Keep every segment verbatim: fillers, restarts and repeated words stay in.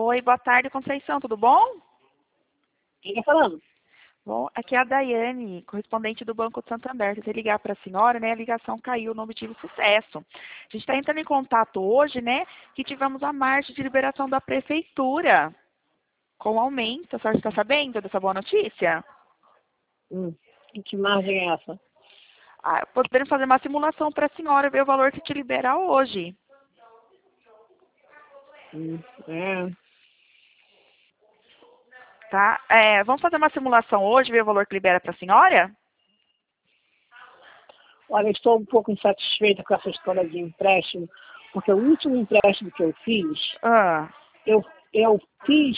Oi, boa tarde, Conceição, tudo bom? Quem está falando? Bom, aqui é a Daiane, correspondente do Banco do Santander. Tentei ligar para a senhora, né? A ligação caiu, não obtive sucesso. A gente está entrando em contato hoje, né? Que tivemos a marcha de liberação da prefeitura com aumento. A senhora está sabendo dessa boa notícia? Hum. E que margem é essa? Ah, podemos fazer uma simulação para a senhora ver o valor que te libera hoje. Hum. É. Tá? É, vamos fazer uma simulação hoje, ver o valor que libera para a senhora? Olha, eu estou um pouco insatisfeita com essa história de empréstimo, porque o último empréstimo que eu fiz, Ah, eu, eu fiz,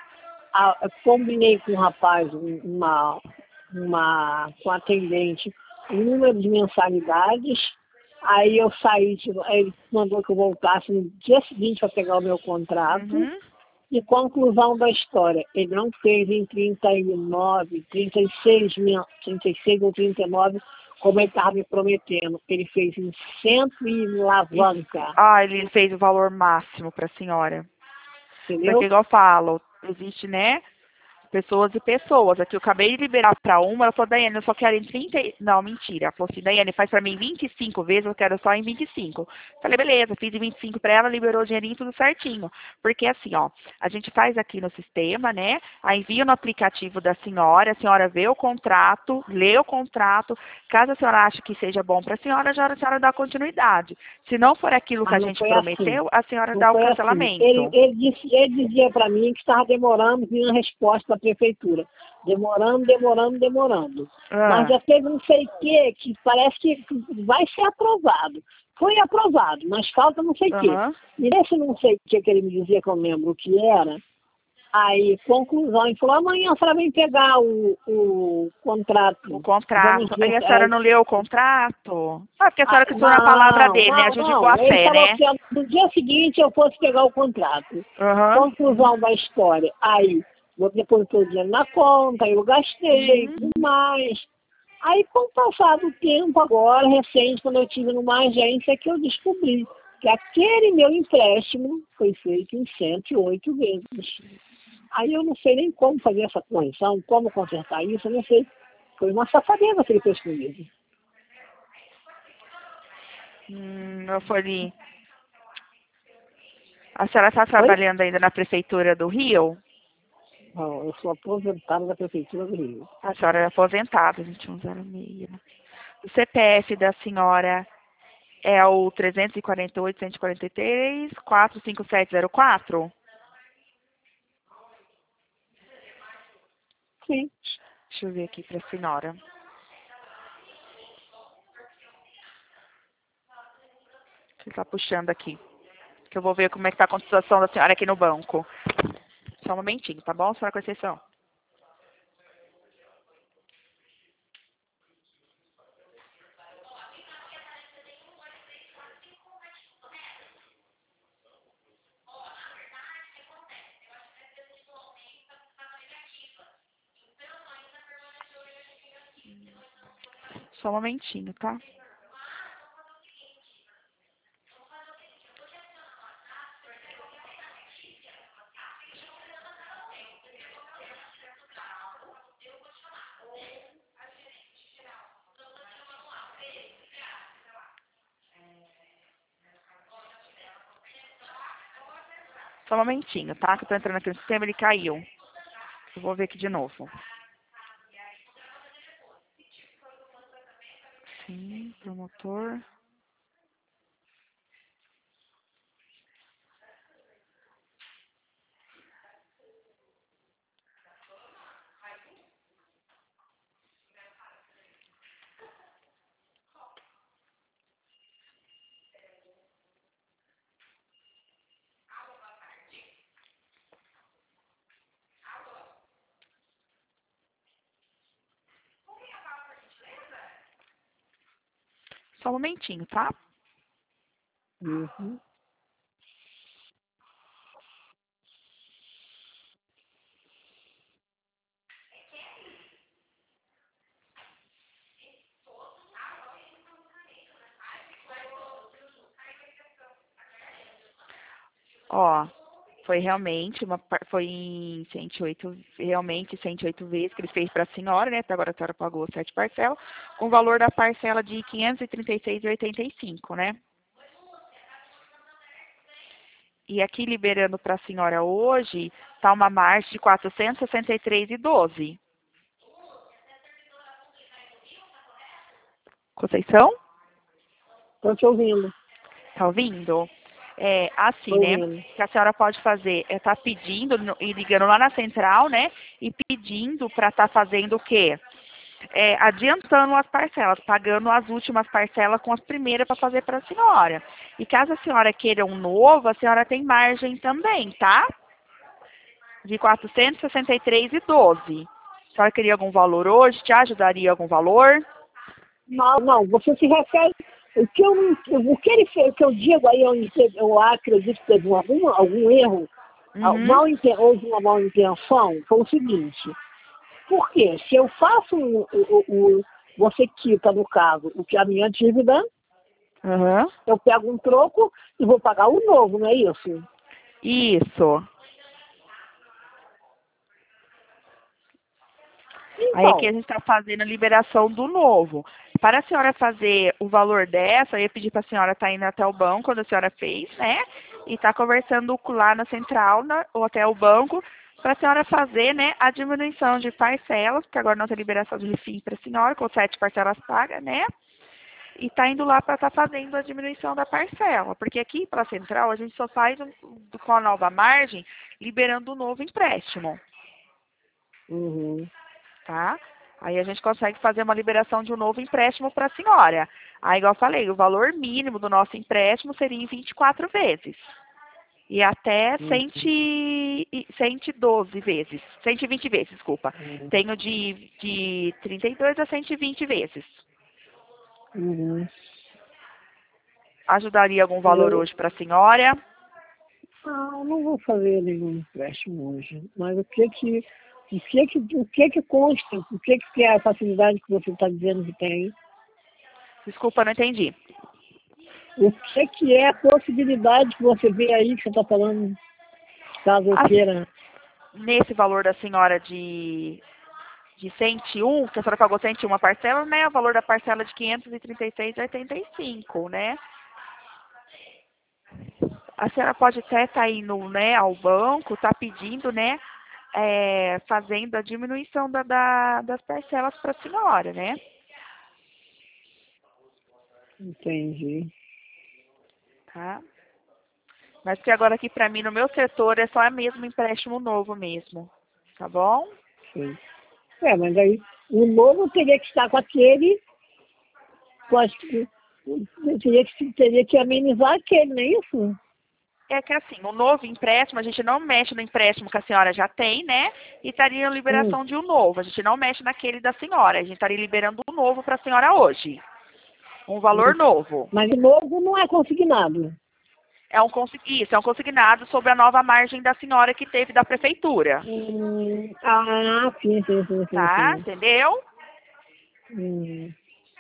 a, eu combinei com um rapaz, um- uma, uma, com a atendente, um número de mensalidades, aí eu saí, tipo, aí ele mandou que eu voltasse no dia seguinte para pegar o meu contrato. uhum. E conclusão da história, ele não fez em trinta e nove, trinta e seis, mil- trinta e seis ou trinta e nove, como ele estava me prometendo. Ele fez em cento e alavanca, Ah, ele fez o valor máximo para a senhora. Porque, entendeu? igual eu falo, existe, né? Pessoas e pessoas. Aqui eu acabei de liberar para uma, ela falou, Daiane, eu só quero em trinta. e- Não, mentira. Ela falou assim, Daiane, faz para mim vinte e cinco vezes, eu quero só em vinte e cinco. Falei, beleza, fiz em vinte e cinco para ela, liberou o dinheirinho tudo certinho. Porque assim, ó, a gente faz aqui no sistema, né? Aí envia no aplicativo da senhora, a senhora vê o contrato, lê o contrato. Caso a senhora ache que seja bom para a senhora, já a senhora dá continuidade. Se não for aquilo que a Mas não gente foi assim. prometeu, a senhora Não dá o foi assim. Ele, cancelamento. ele, disse, ele dizia para mim que estava demorando vir a resposta da prefeitura. Demorando, demorando, demorando. Mas Ah, já teve não sei o que, que parece que vai ser aprovado. Foi aprovado, mas falta não sei o quê. aham. E nesse não sei o que que ele me dizia, que eu lembro o que era, aí, conclusão, ele falou, amanhã a senhora vem pegar o, o O contrato. Vamos contrato. ver. Aí a senhora É, não leu o contrato? Ah, porque a ah, senhora quis na palavra não, dele, né? não, Ajude boa não. Ele fé, falou né? que no dia seguinte eu fosse pegar o contrato. Aham. Conclusão da história. Aí, vou depositar o dinheiro na conta, eu gastei, Uhum. tudo mais. Aí, com o passar do tempo agora, recente, quando eu estive numa agência, que eu descobri que aquele meu empréstimo foi feito em cento e oito vezes. Aí eu não sei nem como fazer essa correção, como consertar isso, eu não sei. Foi uma safadeza que ele fez comigo. Hum, eu falei. A senhora está Oi? trabalhando ainda na prefeitura do Rio? Não, eu sou aposentado da Prefeitura do Rio. A senhora é aposentada, vinte e um zero seis. O C P F da senhora é o trezentos e quarenta e oito, cento e quarenta e três, quatro cinco sete zero quatro? Sim. Deixa eu ver aqui para a senhora. Ele está puxando aqui. Que eu vou ver como é que está a situação da senhora aqui no banco. Só um momentinho, tá bom, senhora Conceição? Só um momentinho, tá? Só um momentinho, tá? Que eu tô entrando aqui no sistema, ele caiu. Eu vou ver aqui de novo. Sim, promotor. Só um momentinho, tá? Uhum. Ó, Foi realmente uma, par- foi em cento e oito, realmente cento e oito vezes que ele fez para a senhora, né? Até agora a senhora pagou sete parcelas, com o valor da parcela de quinhentos e trinta e seis reais e oitenta e cinco, né? E aqui liberando para a senhora hoje, está uma margem de quatrocentos e sessenta e três reais e doze. Conceição? Estou te ouvindo. Tá ouvindo? É, assim, Estou né? ouvindo. Que a senhora pode fazer é estar pedindo no- e ligando lá na central, né? E pedindo para estar fazendo o quê? É, adiantando as parcelas, pagando as últimas parcelas com as primeiras para fazer para a senhora. E caso a senhora queira um novo, a senhora tem margem também, tá? De quatrocentos e sessenta e três reais e doze. A senhora queria algum valor hoje? Te ajudaria algum valor? Não, não, você se refere. O que, eu, não- o que ele fez, o que eu digo aí, eu, inte- eu acredito que teve algum, algum erro, ah, Uhum. mal, inten- houve uma mal intenção, foi o seguinte. Por quê? Se eu faço o, o, o- você quita, no caso, o que é a minha dívida, Uhum. eu pego um troco e vou pagar o novo, não é isso? Isso. Aí aqui a Então, gente está fazendo a liberação do novo. Para a senhora fazer o valor dessa, eu ia pedir para a senhora estar indo até o banco, quando a senhora fez, né? E estar conversando com- lá na central, na- ou até o banco, para a senhora fazer, né, a diminuição de parcelas, porque agora não tem liberação de refis para a senhora, com sete parcelas pagas, né? E está indo lá para estar fazendo a diminuição da parcela. Porque aqui para a central a gente só faz um- com a nova margem, liberando o novo empréstimo. uhum, Tá? Aí a gente consegue fazer uma liberação de um novo empréstimo para a senhora. Aí, igual eu falei, o valor mínimo do nosso empréstimo seria em vinte e quatro vezes. E até uhum, cem e cento e doze vezes. cento e vinte vezes, desculpa. uhum, Tenho de, de trinta e dois a cento e vinte vezes. uhum. Ajudaria algum valor Eu, hoje para a senhora? ah, eu não vou fazer nenhum empréstimo hoje, mas o que que, o que que, o que que consta, o que que é a facilidade que você está dizendo que tem? Desculpa, não entendi. O que que é a possibilidade que você vê aí que você está falando, caso eu Assim, queira? nesse valor da senhora de, de cento e um, que a senhora pagou cento e um a parcela, né? O valor da parcela de quinhentos e trinta e seis reais e oitenta e cinco, né? A senhora pode até estar indo, né, ao banco, tá pedindo, né, é, fazendo a diminuição da, da- das parcelas para a senhora, né? Entendi. Tá? Mas que agora aqui para mim, no meu setor, é só mesmo empréstimo novo mesmo. Tá bom? Sim. É, mas aí o novo teria que estar com aquele, com as, teria que, teria que amenizar aquele, não é isso? É que assim, o novo empréstimo, a gente não mexe no empréstimo que a senhora já tem, né? E estaria em Hum. liberação de um novo. A gente não mexe naquele da senhora. A gente estaria liberando um novo para a senhora hoje. Um valor novo. Mas o novo não é consignado. É um, consi- isso, é um consignado sobre a nova margem da senhora que teve da prefeitura. Hum, ah, sim, sim, sim, sim, Tá? sim. Entendeu? Hum.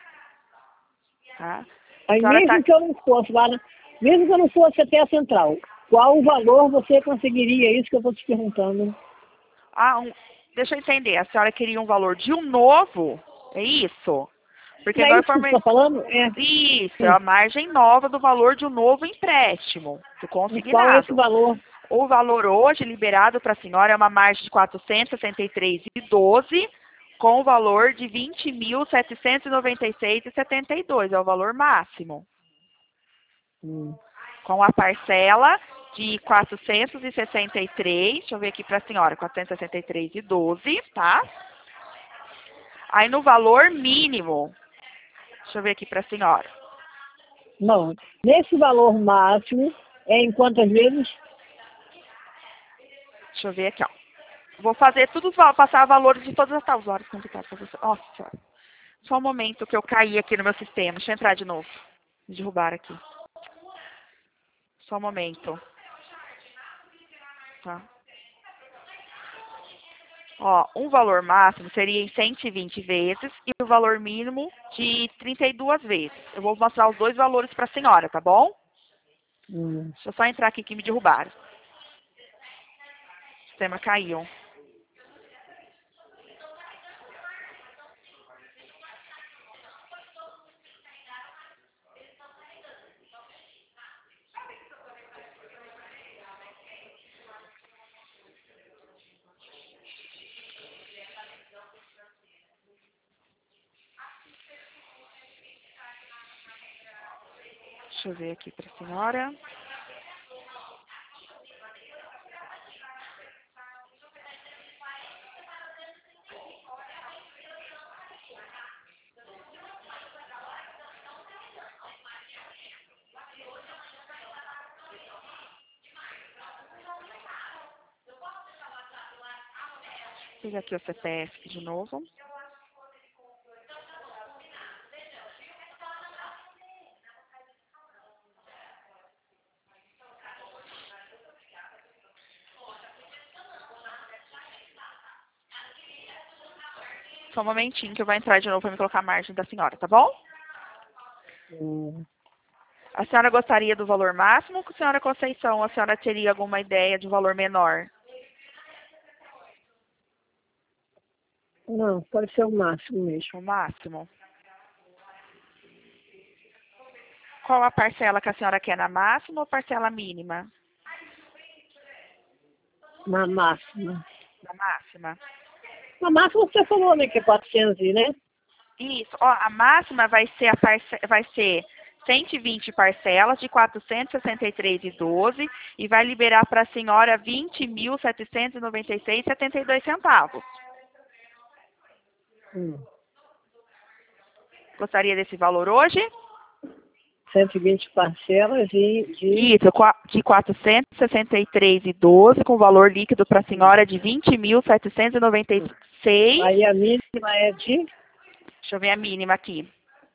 Tá? A Aí senhora tá. mesmo que eu não fosse lá, na- mesmo que eu não fosse até a central, qual o valor você conseguiria? É isso que eu estou te perguntando. Ah, um, deixa eu entender. A senhora queria um valor de um novo? É isso? Porque Não é igual eu isso que você informei. está falando? É. Isso, é Sim. a margem nova do valor de um novo empréstimo, do E qual é esse consignado. valor? O valor hoje liberado para a senhora é uma margem de quatrocentos e sessenta e três reais e doze, com o valor de vinte mil setecentos e noventa e seis reais e setenta e dois, é o valor máximo. Hum. Com a parcela de quatrocentos e sessenta e três, deixa eu ver aqui para a senhora, quatrocentos e sessenta e três reais e doze, tá? Aí no valor mínimo, deixa eu ver aqui para a senhora. Não. Nesse valor máximo, é em quantas vezes? Deixa eu ver aqui, ó. Vou fazer tudo, va- passar valores de todas as tais horas complicadas para você. Nossa senhora. Só um momento que eu caí aqui no meu sistema. Deixa eu entrar de novo. Me derrubar aqui. Só um momento. Tá. Ó, um valor máximo seria em cento e vinte vezes e o valor mínimo de trinta e duas vezes. Eu vou mostrar os dois valores para a senhora, tá bom? Hum. Deixa eu só entrar aqui que me derrubaram. sistema caiu. Deixa eu ver aqui para a senhora. Vou pegar aqui o C P F de novo. Só um momentinho que eu vou entrar de novo para me colocar a margem da senhora, tá bom? Hum. A senhora gostaria do valor máximo ou, senhora Conceição, a senhora teria alguma ideia de um valor menor? Não, pode ser o máximo mesmo. O máximo. Qual a parcela que a senhora quer, na máxima ou parcela mínima? Na máxima. Na máxima. Na máxima você falou, né, que é quatrocentos, né? Isso. Ó, a máxima vai ser, a parce... vai ser cento e vinte parcelas de quatrocentos e sessenta e três reais e doze centavos e vai liberar para a senhora vinte mil setecentos e noventa e seis reais e setenta e dois centavos. Hum. Gostaria desse valor hoje? cento e vinte parcelas de... de... Isso, de quatrocentos e sessenta e três reais e doze centavos, com valor líquido para a senhora de vinte mil setecentos e noventa e seis reais. Aí a mínima é de... Deixa eu ver a mínima aqui.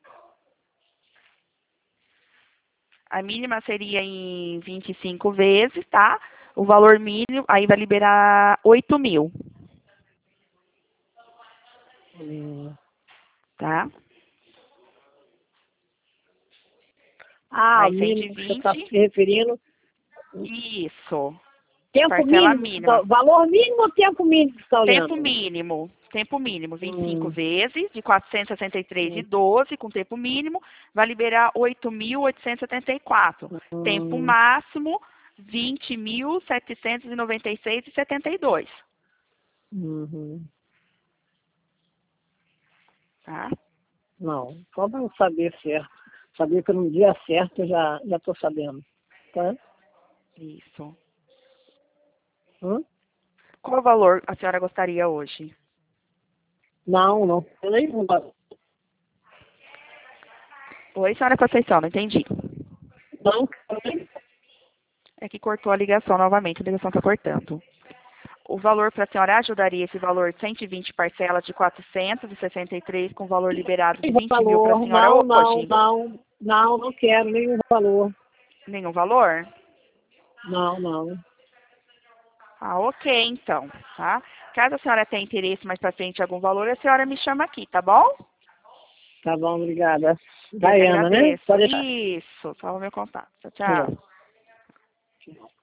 A mínima seria em vinte e cinco vezes, tá? O valor mínimo, aí vai liberar oito mil. Hum. Tá? Ah, Aí o mínimo cento e que você está vinte. se referindo... Isso. Tempo Parcela mínimo, mínima. valor mínimo ou tempo mínimo que você está olhando? Tempo mínimo. Tempo mínimo, vinte e cinco Hum. vezes, de quatrocentos e sessenta e três reais e Hum. doze centavos, com tempo mínimo, vai liberar oito mil oitocentos e setenta e quatro. Hum. Tempo máximo, vinte mil setecentos e noventa e seis reais e setenta e dois. Uhum. Tá? Não, só para saber certo. Saber que no dia certo eu já já estou sabendo. Tá? Isso. Hum? Qual valor a senhora gostaria hoje? Não, não tem nenhum. Oi, senhora Conceição, não entendi. Não, É que cortou a ligação novamente, a ligação está cortando. O valor para a senhora ajudaria esse valor de cento e vinte parcelas de quatrocentos e sessenta e três com valor liberado de vinte mil para a valor. senhora Não, não, hoje? não, não, não quero nenhum valor. Nenhum valor? Não, não. Ah, ok, então, tá? Caso a senhora tenha interesse mais para frente em algum valor, a senhora me chama aqui, tá bom? Tá bom, obrigada. Eu que Daiana, né? agradeço. Pode deixar. Isso, salva meu contato. Tchau, Tá tchau. bom.